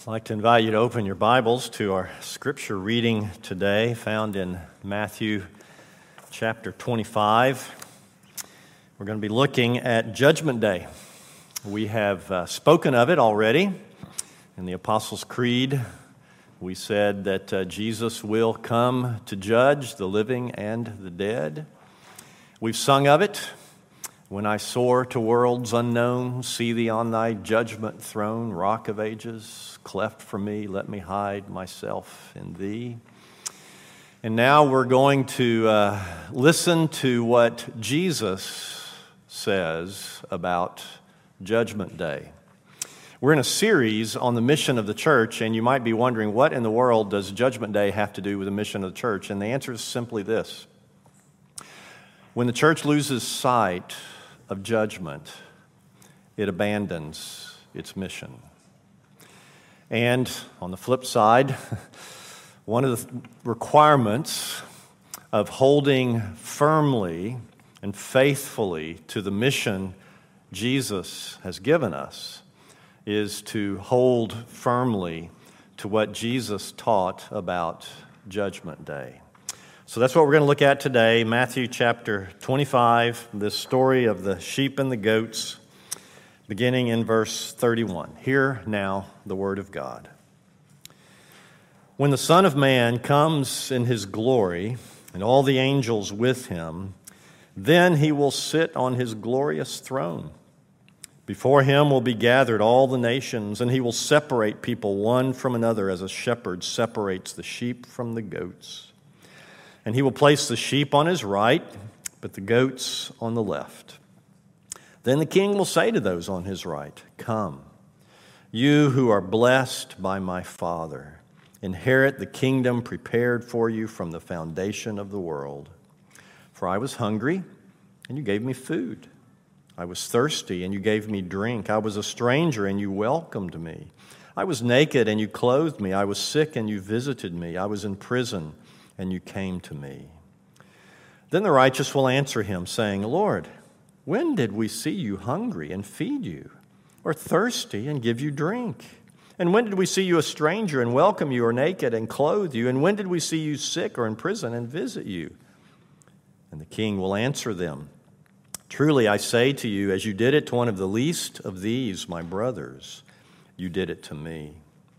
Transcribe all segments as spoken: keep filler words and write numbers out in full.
I'd like to invite you to open your Bibles to our scripture reading today, found in Matthew chapter twenty-five. We're going to be looking at Judgment Day. We have uh, spoken of it already in the Apostles' Creed. We said that uh, Jesus will come to judge the living and the dead. We've sung of it. When I soar to worlds unknown, see thee on thy judgment throne, rock of ages, cleft for me, let me hide myself in thee. And now we're going to uh, listen to what Jesus says about Judgment Day. We're in a series on the mission of the church, and you might be wondering, what in the world does Judgment Day have to do with the mission of the church? And the answer is simply this. When the church loses sight of judgment, it abandons its mission. And on the flip side, one of the requirements of holding firmly and faithfully to the mission Jesus has given us is to hold firmly to what Jesus taught about Judgment Day. So that's what we're going to look at today, Matthew chapter twenty-five, this story of the sheep and the goats, beginning in verse thirty-one. Hear now the word of God. When the Son of Man comes in his glory, and all the angels with him, then he will sit on his glorious throne. Before him will be gathered all the nations, and he will separate people one from another as a shepherd separates the sheep from the goats. And he will place the sheep on his right, but the goats on the left. Then the king will say to those on his right, "Come, you who are blessed by my Father, inherit the kingdom prepared for you from the foundation of the world. For I was hungry, and you gave me food. I was thirsty, and you gave me drink. I was a stranger, and you welcomed me. I was naked, and you clothed me. I was sick, and you visited me. I was in prison, and you came to me." Then the righteous will answer him, saying, "Lord, when did we see you hungry and feed you, or thirsty and give you drink? And when did we see you a stranger and welcome you, or naked and clothe you? And when did we see you sick or in prison and visit you?" And the king will answer them, "Truly I say to you, as you did it to one of the least of these, my brothers, you did it to me."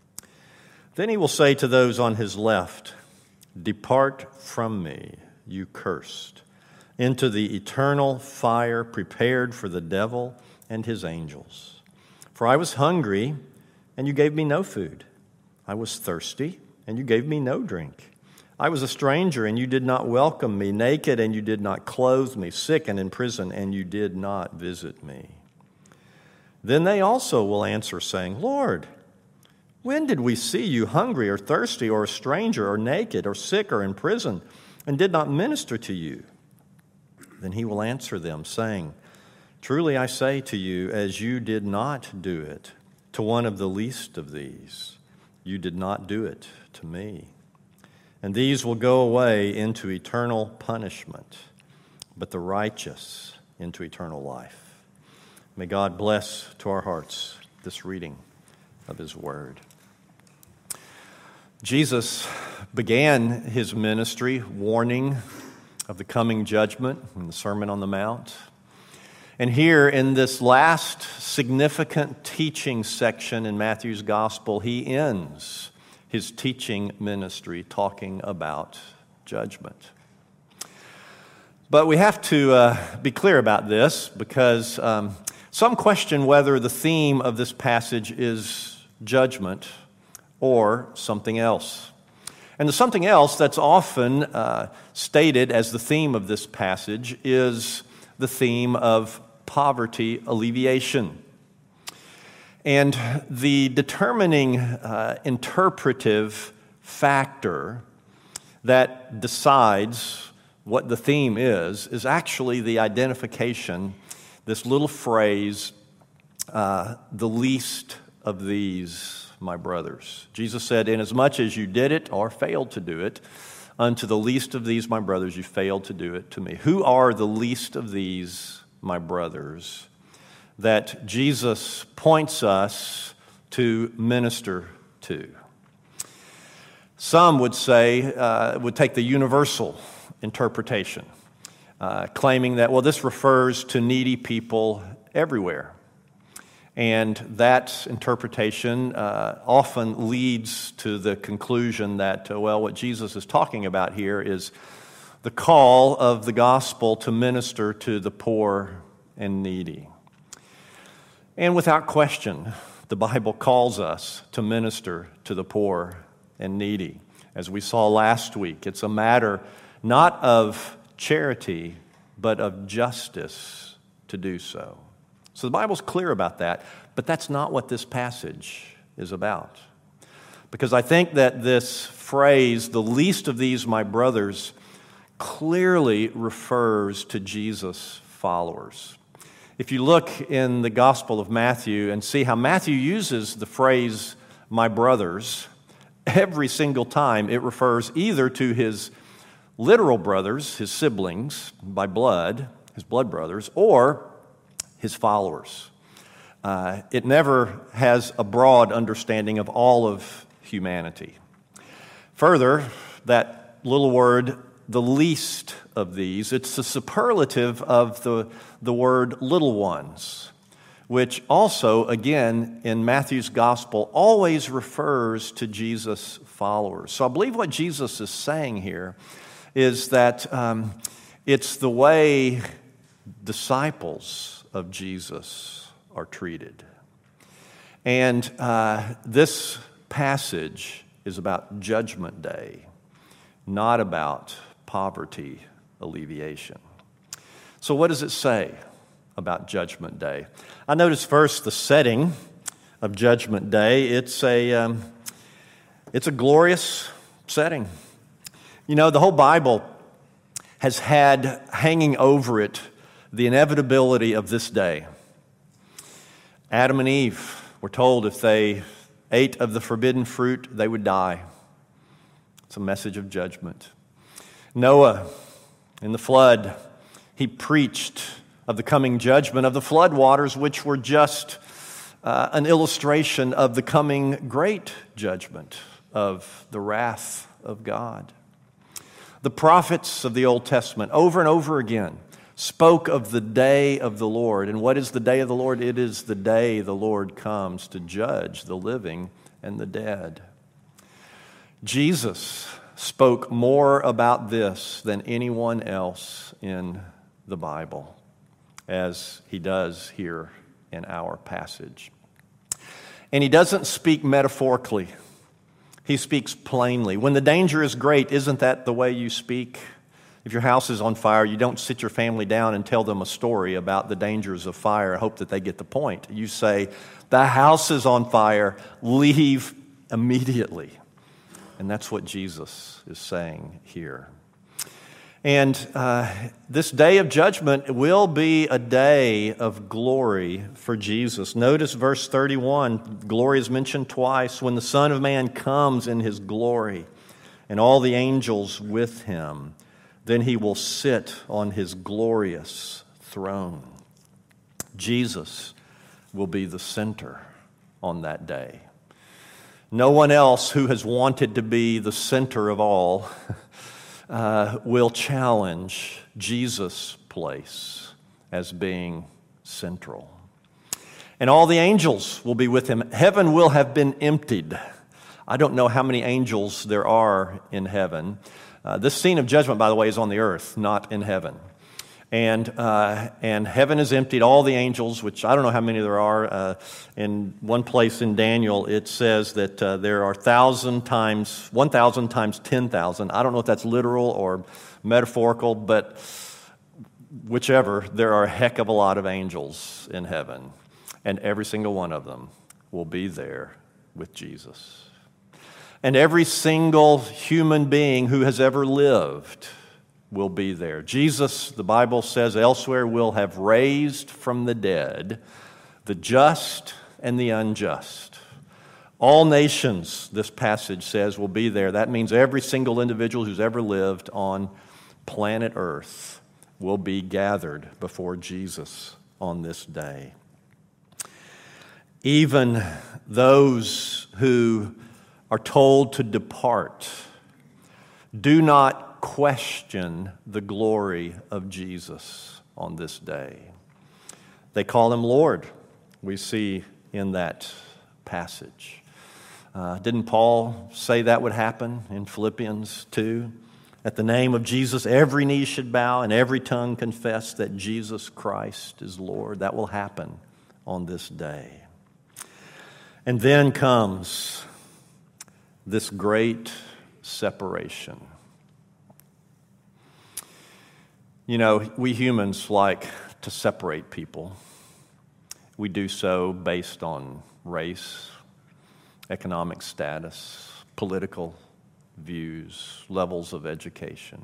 Then he will say to those on his left, "Depart from me, you cursed, into the eternal fire prepared for the devil and his angels. For I was hungry, and you gave me no food. I was thirsty, and you gave me no drink. I was a stranger, and you did not welcome me, naked, and you did not clothe me, sick and in prison, and you did not visit me." Then they also will answer, saying, "Lord, when did we see you hungry or thirsty or a stranger or naked or sick or in prison and did not minister to you?" Then he will answer them, saying, "Truly I say to you, as you did not do it to one of the least of these, you did not do it to me. And these will go away into eternal punishment, but the righteous into eternal life." May God bless to our hearts this reading of his word. Jesus began his ministry warning of the coming judgment in the Sermon on the Mount. And here in this last significant teaching section in Matthew's gospel, he ends his teaching ministry talking about judgment. But we have to uh, be clear about this because um, some question whether the theme of this passage is judgment or something else. And the something else that's often uh, stated as the theme of this passage is the theme of poverty alleviation. And the determining uh, interpretive factor that decides what the theme is, is actually the identification, this little phrase, uh, the least of these, my brothers. Jesus said, "Inasmuch as you did it or failed to do it, unto the least of these, my brothers, you failed to do it to me." Who are the least of these, my brothers, that Jesus points us to minister to. Some would say, uh, would take the universal interpretation, uh, claiming that, well, this refers to needy people everywhere. And that interpretation uh, often leads to the conclusion that, uh, well, what Jesus is talking about here is the call of the gospel to minister to the poor and needy. And without question, the Bible calls us to minister to the poor and needy. As we saw last week, it's a matter not of charity, but of justice to do so. So the Bible's clear about that, but that's not what this passage is about. Because I think that this phrase, the least of these my brothers, clearly refers to Jesus' followers. If you look in the Gospel of Matthew and see how Matthew uses the phrase my brothers, every single time it refers either to his literal brothers, his siblings by blood, his blood brothers, or his followers. Uh, it never has a broad understanding of all of humanity. Further, that little word, the least of these, it's the superlative of the, the word little ones, which also, again, in Matthew's gospel, always refers to Jesus' followers. So I believe what Jesus is saying here is that um, it's the way disciples of Jesus are treated. And uh, this passage is about Judgment Day, not about poverty alleviation. So what does it say about Judgment Day? I notice first the setting of Judgment Day. It's a, um, it's a glorious setting. You know, the whole Bible has had hanging over it the inevitability of this day. Adam and Eve were told if they ate of the forbidden fruit, they would die. It's a message of judgment. Noah, in the flood, he preached of the coming judgment of the flood waters, which were just uh, an illustration of the coming great judgment of the wrath of God. The prophets of the Old Testament, over and over again, spoke of the day of the Lord. And what is the day of the Lord? It is the day the Lord comes to judge the living and the dead. Jesus spoke more about this than anyone else in the Bible, as he does here in our passage. And he doesn't speak metaphorically. He speaks plainly. When the danger is great, isn't that the way you speak? If your house is on fire, you don't sit your family down and tell them a story about the dangers of fire and hope that they get the point. You say, the house is on fire, leave immediately. And that's what Jesus is saying here. And uh, this day of judgment will be a day of glory for Jesus. Notice verse thirty-one, glory is mentioned twice. When the Son of Man comes in his glory and all the angels with him, then he will sit on his glorious throne. Jesus will be the center on that day. No one else who has wanted to be the center of all uh, will challenge Jesus' place as being central. And all the angels will be with him. Heaven will have been emptied. I don't know how many angels there are in heaven. Uh, this scene of judgment, by the way, is on the earth, not in heaven. And uh, and heaven is emptied, all the angels, which I don't know how many there are. Uh, in one place in Daniel, it says that uh, there are thousand times, one thousand times ten thousand. I don't know if that's literal or metaphorical, but whichever, there are a heck of a lot of angels in heaven. And every single one of them will be there with Jesus. And every single human being who has ever lived will be there. Jesus, the Bible says elsewhere, will have raised from the dead the just and the unjust. All nations, this passage says, will be there. That means every single individual who's ever lived on planet Earth will be gathered before Jesus on this day. Even those who are told to depart. Do not question the glory of Jesus on this day. They call him Lord, we see in that passage. Uh, didn't Paul say that would happen in Philippians two? At the name of Jesus, every knee should bow and every tongue confess that Jesus Christ is Lord. That will happen on this day. And then comes this great separation. You know, we humans like to separate people. We do so based on race, economic status, political views, levels of education.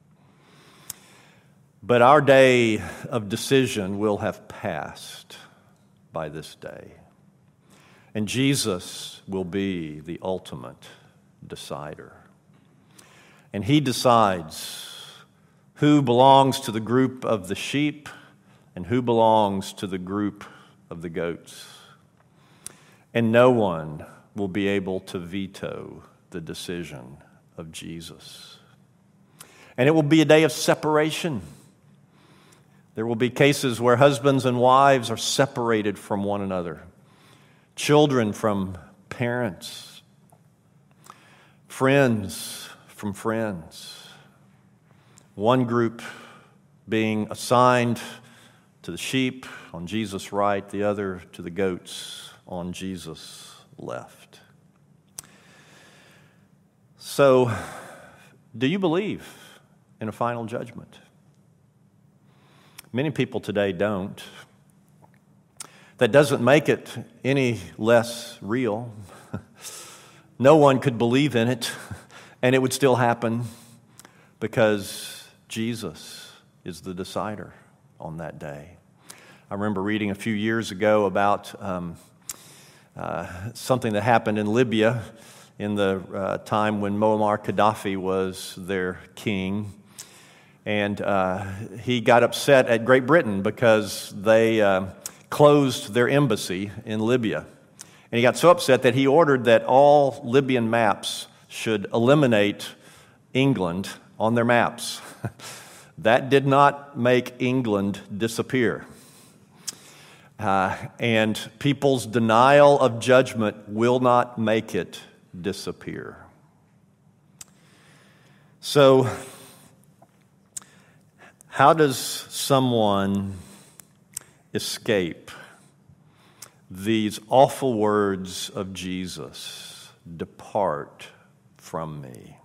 But our day of decision will have passed by this day. And Jesus will be the ultimate decider. And he decides who belongs to the group of the sheep and who belongs to the group of the goats. And no one will be able to veto the decision of Jesus. And it will be a day of separation. There will be cases where husbands and wives are separated from one another, children from parents, friends from friends. One group being assigned to the sheep on Jesus' right, the other to the goats on Jesus' left. So, do you believe in a final judgment? Many people today don't. That doesn't make it any less real. No one could believe in it, and it would still happen because Jesus is the decider on that day. I remember reading a few years ago about um, uh, something that happened in Libya in the uh, time when Muammar Gaddafi was their king. And uh, he got upset at Great Britain because they uh, closed their embassy in Libya. And he got so upset that he ordered that all Libyan maps should eliminate England on their maps. That did not make England disappear. Uh, and people's denial of judgment will not make it disappear. So, how does someone escape these awful words of Jesus, "Depart from me"?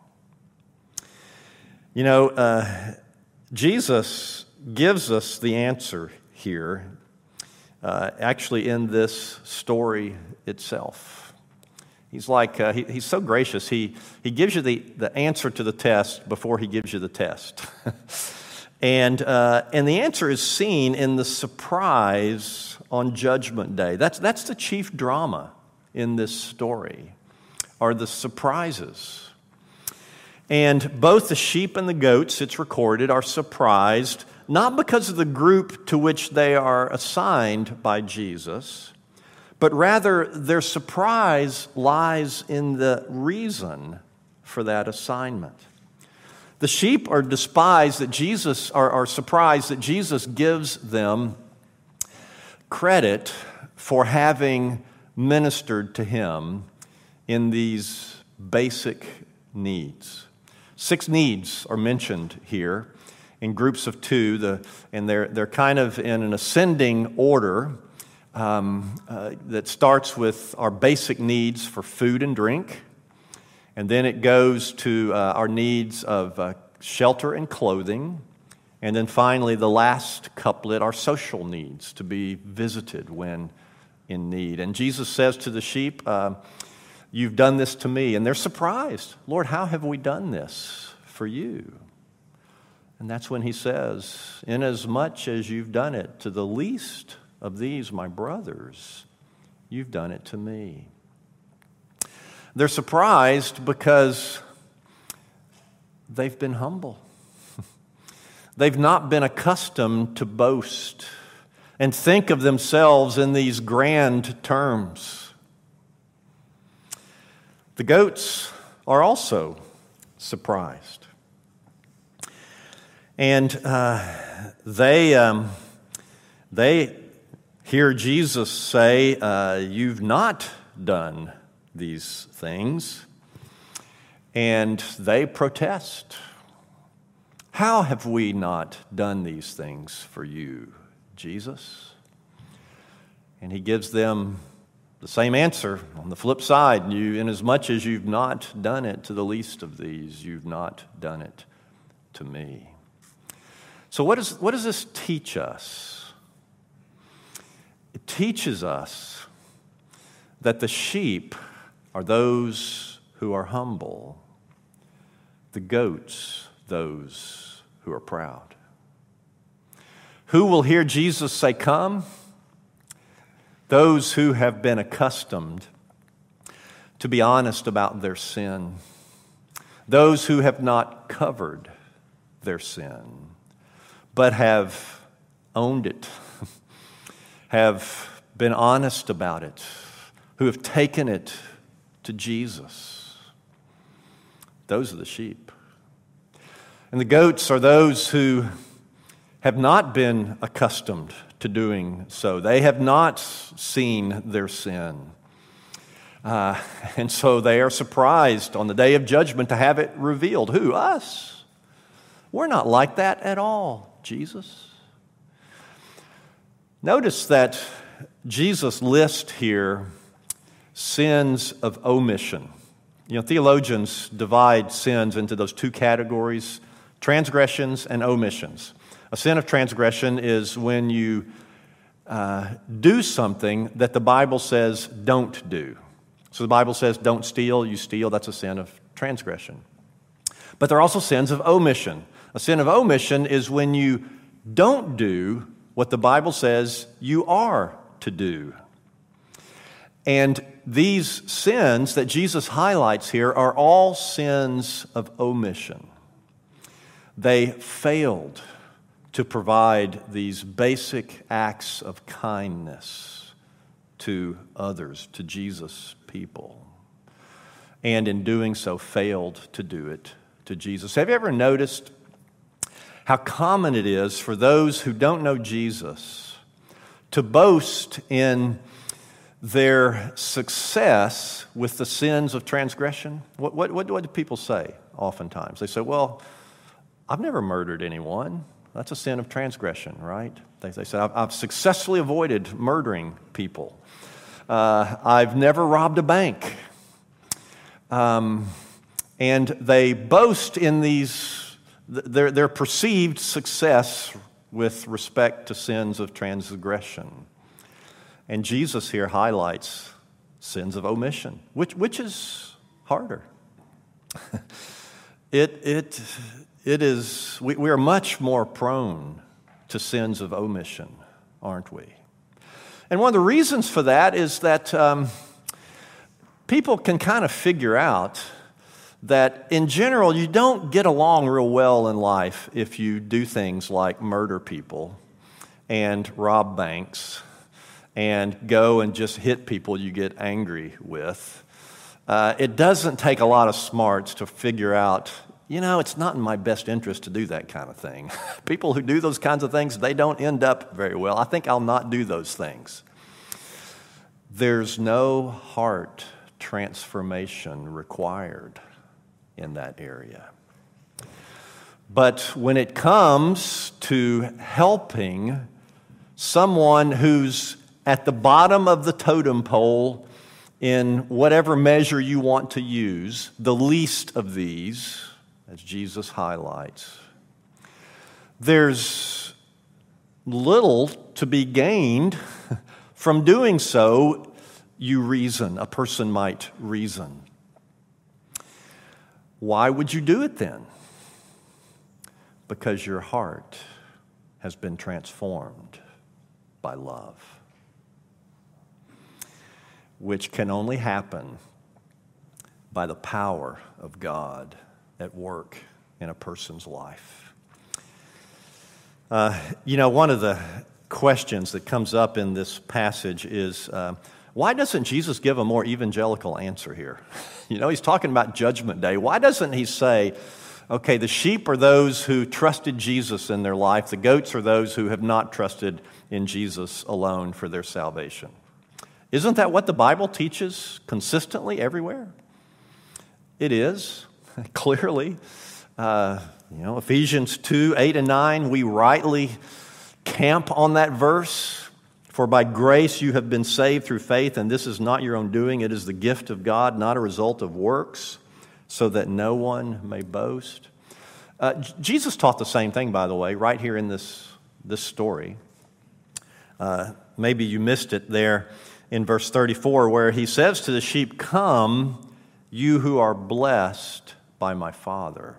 You know, uh, Jesus gives us the answer here, uh, actually in this story itself. He's like, uh, he, he's so gracious, he, he gives you the, the answer to the test before he gives you the test. and, uh, and the answer is seen in the surprise on Judgment Day. That's, that's the chief drama in this story, are the surprises. And both the sheep and the goats, it's recorded, are surprised, not because of the group to which they are assigned by Jesus, but rather their surprise lies in the reason for that assignment. The sheep are despised that Jesus, are, are surprised that Jesus gives them credit for having ministered to him in these basic needs. Six needs are mentioned here in groups of two, the, and they're, they're kind of in an ascending order um, uh, that starts with our basic needs for food and drink, and then it goes to uh, our needs of uh, shelter and clothing, and then finally the last couplet, our social needs, to be visited when in need. And Jesus says to the sheep, uh, "You've done this to me." And they're surprised. "Lord, how have we done this for you?" And that's when he says, "Inasmuch as you've done it to the least of these, my brothers, you've done it to me." They're surprised because they've been humble. They've not been accustomed to boast and think of themselves in these grand terms. The goats are also surprised. And uh, they, um, they hear Jesus say, uh, you've not done these things. And they protest. How have we not done these things for you, Jesus? And he gives them the same answer on the flip side. You, inasmuch as you've not done it to the least of these, you've not done it to me. So what, is, what does this teach us? It teaches us that the sheep are those who are humble, the goats, those who are proud. Who will hear Jesus say, come? Those who have been accustomed to be honest about their sin. Those who have not covered their sin, but have owned it, have been honest about it, who have taken it to Jesus. Those are the sheep. And the goats are those who have not been accustomed to doing so. They have not seen their sin. Uh, and so they are surprised on the day of judgment to have it revealed. Who? Us. We're not like that at all, Jesus. Notice that Jesus lists here sins of omission. You know, theologians divide sins into those two categories, transgressions and omissions. A sin of transgression is when you uh, do something that the Bible says don't do. So the Bible says don't steal, you steal, that's a sin of transgression. But there are also sins of omission. A sin of omission is when you don't do what the Bible says you are to do. And these sins that Jesus highlights here are all sins of omission. They failed to provide these basic acts of kindness to others, to Jesus' people. And in doing so, failed to do it to Jesus. Have you ever noticed how common it is for those who don't know Jesus to boast in their success with the sins of transgression? What, what, what do people say oftentimes? They say, well, I've never murdered anyone. That's a sin of transgression, right? They, they say, I've, I've successfully avoided murdering people. Uh, I've never robbed a bank. Um, and they boast in these, their, their perceived success with respect to sins of transgression. And Jesus here highlights sins of omission, which, which is harder. it, it, it is, we, we are much more prone to sins of omission, aren't we? And one of the reasons for that is that um, people can kind of figure out that in general you don't get along real well in life if you do things like murder people and rob banks and go and just hit people you get angry with. Uh, it doesn't take a lot of smarts to figure out, you know, it's not in my best interest to do that kind of thing. People who do those kinds of things, they don't end up very well. I think I'll not do those things. There's no heart transformation required in that area. But when it comes to helping someone who's at the bottom of the totem pole in whatever measure you want to use, the least of these, as Jesus highlights, there's little to be gained from doing so. You reason, a person might reason. Why would you do it then? Because your heart has been transformed by love, which can only happen by the power of God at work in a person's life. Uh, you know, one of the questions that comes up in this passage is, uh, why doesn't Jesus give a more evangelical answer here? You know, he's talking about Judgment Day. Why doesn't he say, okay, the sheep are those who trusted Jesus in their life. The goats are those who have not trusted in Jesus alone for their salvation. Isn't that what the Bible teaches consistently everywhere? It is, clearly. Uh, you know, Ephesians two, eight and nine, we rightly camp on that verse. For by grace you have been saved through faith, and this is not your own doing. It is the gift of God, not a result of works, so that no one may boast. Uh, Jesus taught the same thing, by the way, right here in this, this story. Uh, maybe you missed it there in verse thirty-four, where he says to the sheep, "Come, you who are blessed by my Father,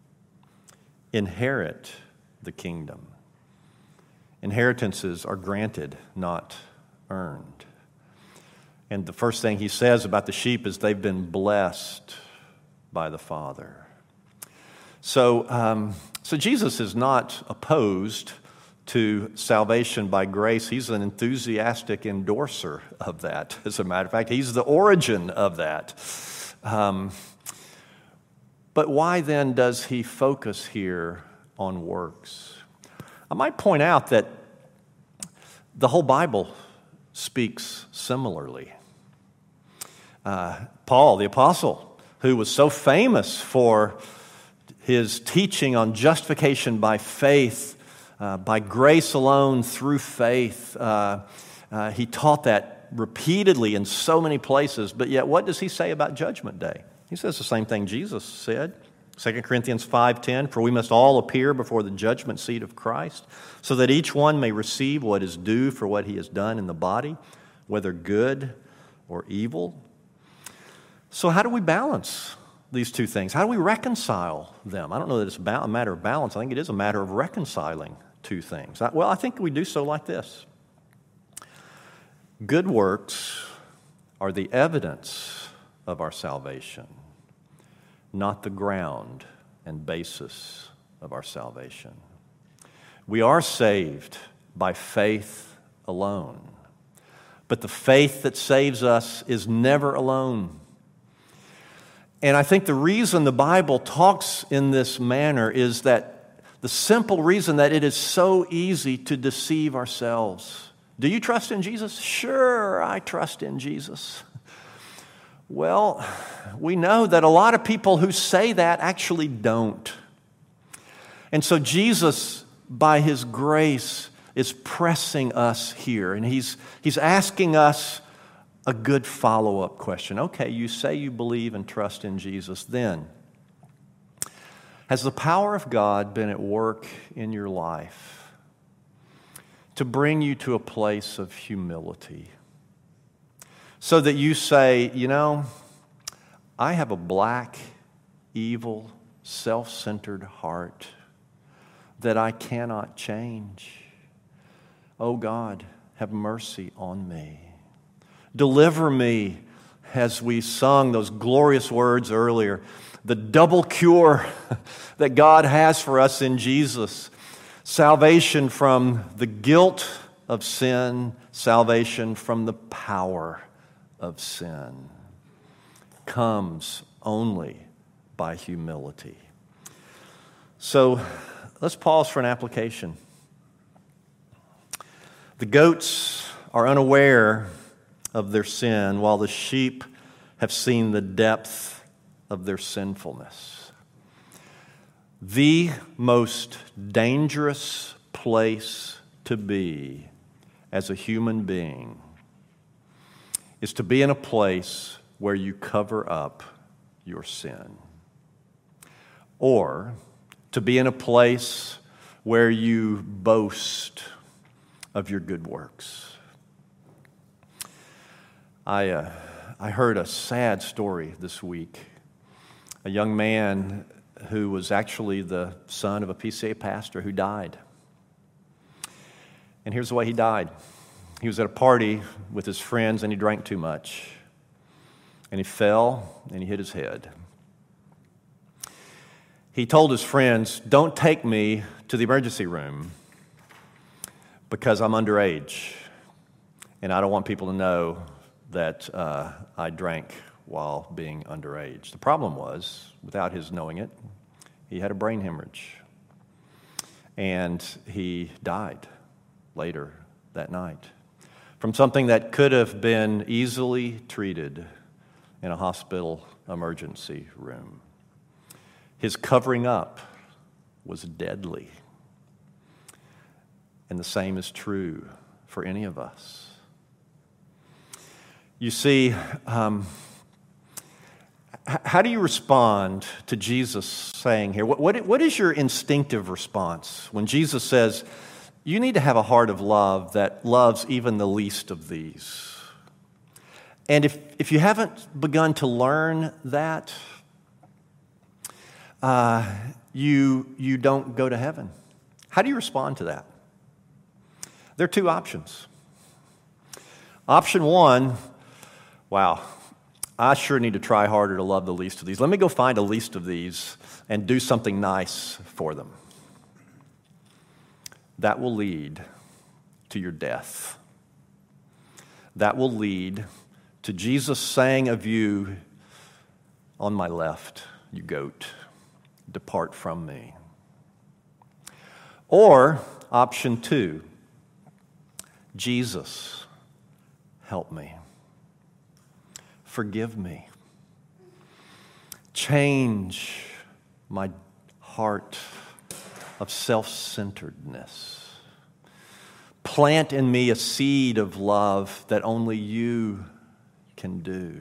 inherit the kingdom." Inheritances are granted, not earned. And the first thing he says about the sheep is they've been blessed by the Father. So, um, so Jesus is not opposed to salvation by grace. He's an enthusiastic endorser of that. As a matter of fact, he's the origin of that. Um, but why then does he focus here on works? I might point out that the whole Bible speaks similarly. Uh, Paul, the apostle, who was so famous for his teaching on justification by faith, uh, by grace alone, through faith, uh, uh, he taught that repeatedly in so many places. But yet, what does he say about Judgment Day? He says the same thing Jesus said. Second Corinthians five ten, for we must all appear before the judgment seat of Christ, so that each one may receive what is due for what he has done in the body, whether good or evil. So how do we balance these two things? How do we reconcile them? I don't know that it's a matter of balance. I think it is a matter of reconciling two things. Well, I think we do so like this. Good works are the evidence of our salvation, not the ground and basis of our salvation. We are saved by faith alone, but the faith that saves us is never alone. And I think the reason the Bible talks in this manner is that the simple reason that it is so easy to deceive ourselves. Do you trust in Jesus? Sure, I trust in Jesus. Well, we know that a lot of people who say that actually don't. And so Jesus, by his grace, is pressing us here. And he's, he's asking us a good follow-up question. Okay, you say you believe and trust in Jesus. Then, has the power of God been at work in your life to bring you to a place of humility? So that you say, you know, I have a black, evil, self-centered heart that I cannot change. Oh God, have mercy on me. Deliver me, as we sung those glorious words earlier, the double cure that God has for us in Jesus. Salvation from the guilt of sin, salvation from the power of sin comes only by humility. So let's pause for an application. The goats are unaware of their sin, while the sheep have seen the depth of their sinfulness. The most dangerous place to be as a human being is to be in a place where you cover up your sin, or to be in a place where you boast of your good works. I, uh, I heard a sad story this week. A young man who was actually the son of a P C A pastor who died. And here's the way he died. He was at a party with his friends and he drank too much. And he fell and he hit his head. He told his friends, "Don't take me to the emergency room because I'm underage and I don't want people to know that uh, I drank while being underage. The problem was, without his knowing it, he had a brain hemorrhage. And he died later that night from something that could have been easily treated in a hospital emergency room. His covering up was deadly. And the same is true for any of us. You see, um, h- how do you respond to Jesus saying here? What, what, what is your instinctive response when Jesus says, you need to have a heart of love that loves even the least of these? And if, if you haven't begun to learn that, uh, you, you don't go to heaven. How do you respond to that? There are two options. Option one, wow, I sure need to try harder to love the least of these. Let me go find a least of these and do something nice for them. That will lead to your death. That will lead to Jesus saying of you, on my left, you goat, depart from me. Or option two, Jesus, help me. Forgive me. Change my heart of self-centeredness. Plant in me a seed of love that only you can do.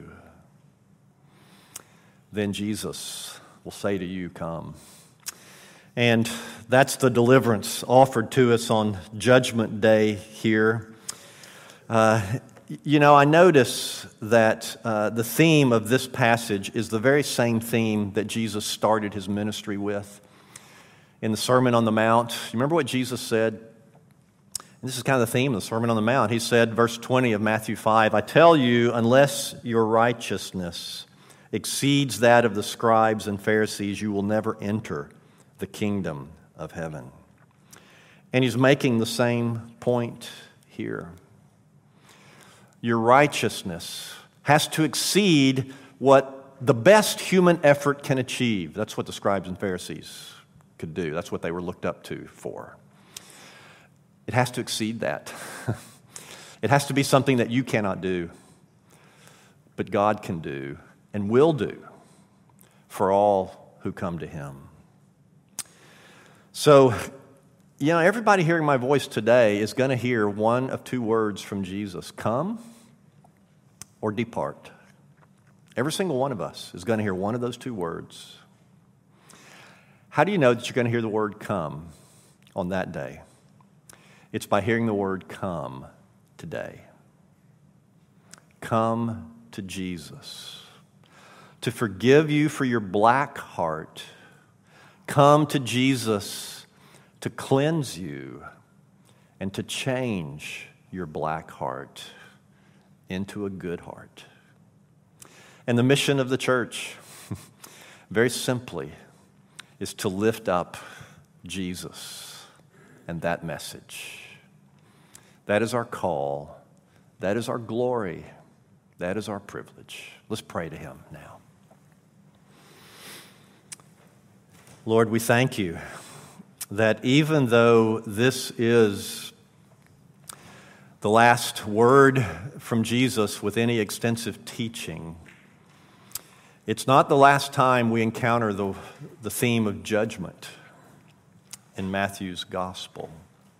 Then Jesus will say to you, come. And that's the deliverance offered to us on Judgment Day here. Uh, you know, I notice that uh, the theme of this passage is the very same theme that Jesus started his ministry with in the Sermon on the Mount. You remember what Jesus said? And this is kind of the theme of the Sermon on the Mount. He said, verse twenty of Matthew five, I tell you, unless your righteousness exceeds that of the scribes and Pharisees, you will never enter the kingdom of heaven. And he's making the same point here. Your righteousness has to exceed what the best human effort can achieve. That's what the scribes and Pharisees could do. That's what they were looked up to for. It has to exceed that. It has to be something that you cannot do, but God can do and will do for all who come to him. So, you know, everybody hearing my voice today is going to hear one of two words from Jesus, come or depart. Every single one of us is going to hear one of those two words. How do you know that you're going to hear the word come on that day? It's by hearing the word come today. Come to Jesus to forgive you for your black heart. Come to Jesus to cleanse you and to change your black heart into a good heart. And the mission of the church, very simply, is to lift up Jesus and that message. That is our call. That is our glory. That is our privilege. Let's pray to him now. Lord, we thank you that even though this is the last word from Jesus with any extensive teaching, it's not the last time we encounter the, the theme of judgment in Matthew's gospel.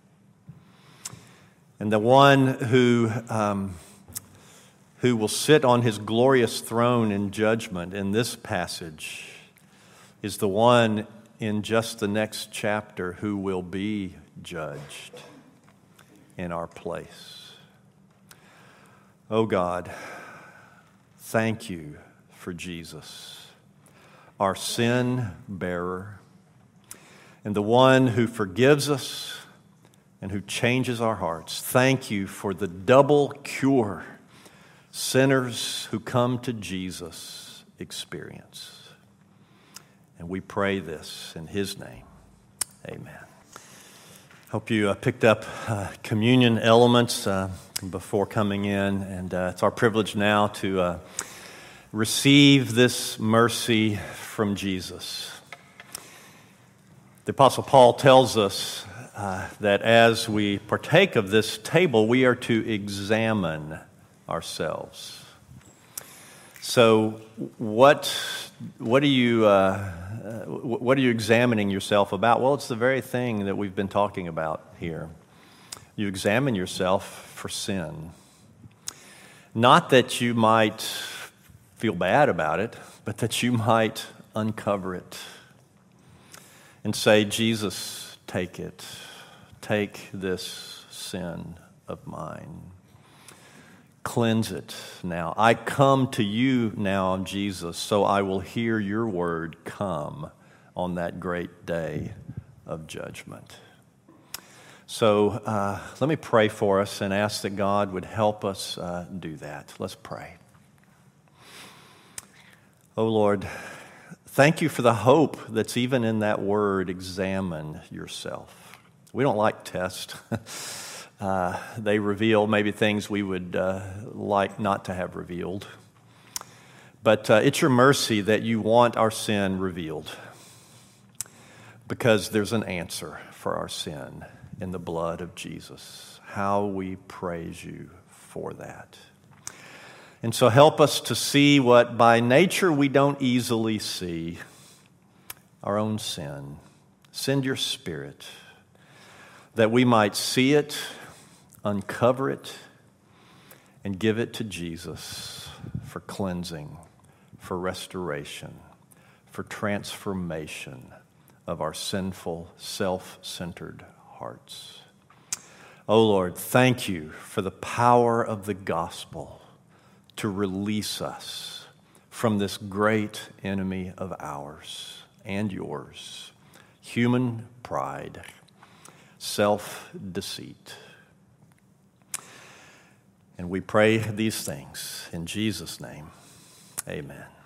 And the one who, um, who will sit on his glorious throne in judgment in this passage is the one in just the next chapter who will be judged in our place. Oh God, thank you for Jesus, our sin bearer, and the one who forgives us and who changes our hearts. Thank you for the double cure sinners who come to Jesus experience. And we pray this in his name. Amen. Hope you uh, picked up uh, communion elements uh, before coming in, and uh, it's our privilege now to uh, receive this mercy from Jesus. The Apostle Paul tells us uh, that as we partake of this table, we are to examine ourselves. So, what what are you uh, what are you examining yourself about? Well, it's the very thing that we've been talking about here. You examine yourself for sin, not that you might feel bad about it, but that you might uncover it and say, "Jesus, take it, take this sin of mine. Cleanse it now. I come to you now, Jesus, so I will hear your word come on that great day of judgment." So uh, let me pray for us and ask that God would help us uh, do that. Let's pray. Oh Lord, thank you for the hope that's even in that word, examine yourself. We don't like tests. Uh, they reveal maybe things we would uh, like not to have revealed. But uh, it's your mercy that you want our sin revealed, because there's an answer for our sin in the blood of Jesus. How we praise you for that. And so help us to see what by nature we don't easily see, our own sin. Send your Spirit that we might see it, uncover it, and give it to Jesus for cleansing, for restoration, for transformation of our sinful, self-centered hearts. Oh Lord, thank you for the power of the gospel to release us from this great enemy of ours and yours, human pride, self-deceit. And we pray these things in Jesus' name. Amen.